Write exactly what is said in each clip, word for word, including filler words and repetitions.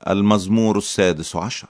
المزمور السادس عشر.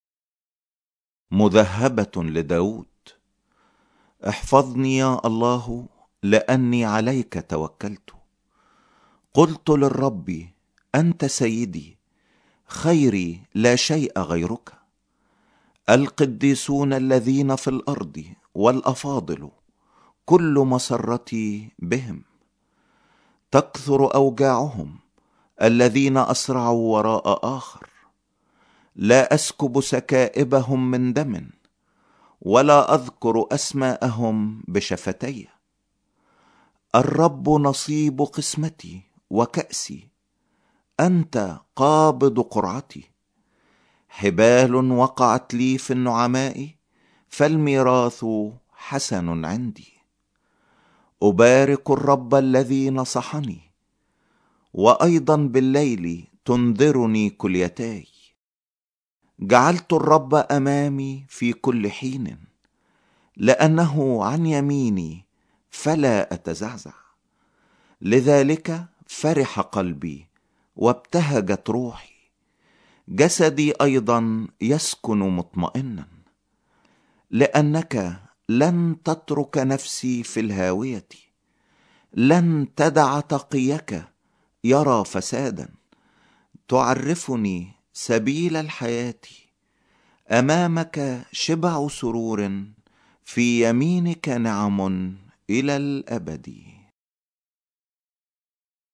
مذهبة لداود. احفظني يا الله لأني عليك توكلت. قلت للرب أنت سيدي، خيري لا شيء غيرك. القديسون الذين في الأرض والأفاضل كل مسرتي بهم. تكثر أوجاعهم الذين أسرعوا وراء آخر. لا أسكب سكائبهم من دم، ولا أذكر أسماءهم بشفتي. الرب نصيب قسمتي وكأسي، أنت قابض قرعتي. حبال وقعت لي في النعماء، فالميراث حسن عندي. أبارك الرب الذي نصحني، وأيضا بالليل تنذرني كليتاي. جعلت الرب أمامي في كل حين، لأنه عن يميني فلا أتزعزع. لذلك فرح قلبي وابتهجت روحي، جسدي أيضا يسكن مطمئنا. لأنك لن تترك نفسي في الهاوية، لن تدع تقيك يرى فسادا. تعرفني سبيل الحياة، أمامك شبع سرور، في يمينك نعم إلى الأبد.